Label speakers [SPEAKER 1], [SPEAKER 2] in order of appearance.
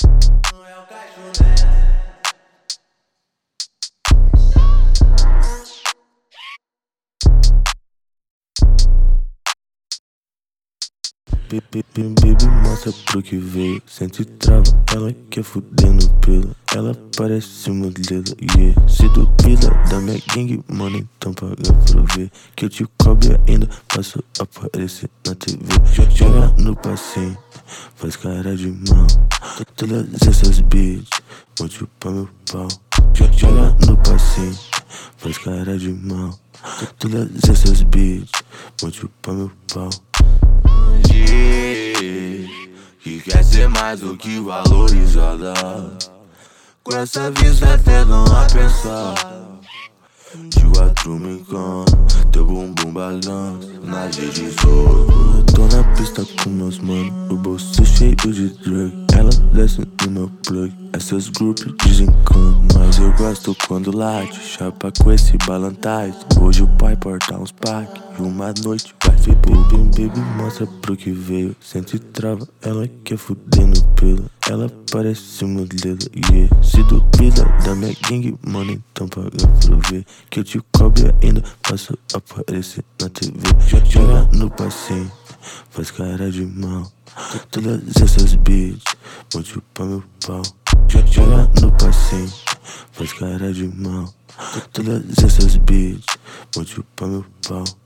[SPEAKER 1] Não é o caixoné.
[SPEAKER 2] Baby, mostra pro que veio. Sente trava, ela quer fuder no pelo. Ela parece modelo, yeah. Se duvida da minha gang, mano, então paga pra ver. Que eu te cobro ainda posso aparecer na TV. Joga no passinho, faz cara de mal. Todas essas bitches vão chupar meu pau. Joga no passinho, faz cara de mal. Todas essas bitches vão chupar meu pau.
[SPEAKER 3] Que quer ser mais do que valorizada. Com essa vista até não a pensar. De quatro me encanta, teu bumbum balança na G18.
[SPEAKER 2] Eu tô na pista com meus mano, o bolso cheio de drug. Ela desce no meu plug, essas grupos desencana. Mas eu gosto quando late, chapa com esse balantaz. Hoje o pai porta uns pack e uma noite vai ver baby, mostra pro que veio. Sente trava, ela quer fuder no pelo. Ela parece modelo, yeah. Se duvida da minha gang, mano, então paga pra ver. Que eu te cobro ainda posso aparecer na TV. Joga no passinho, faz cara de mal. Todas essas bitches vão chupar meu pau. Joga no passinho, faz cara de mal. Todas essas bitches vão chupar meu pau.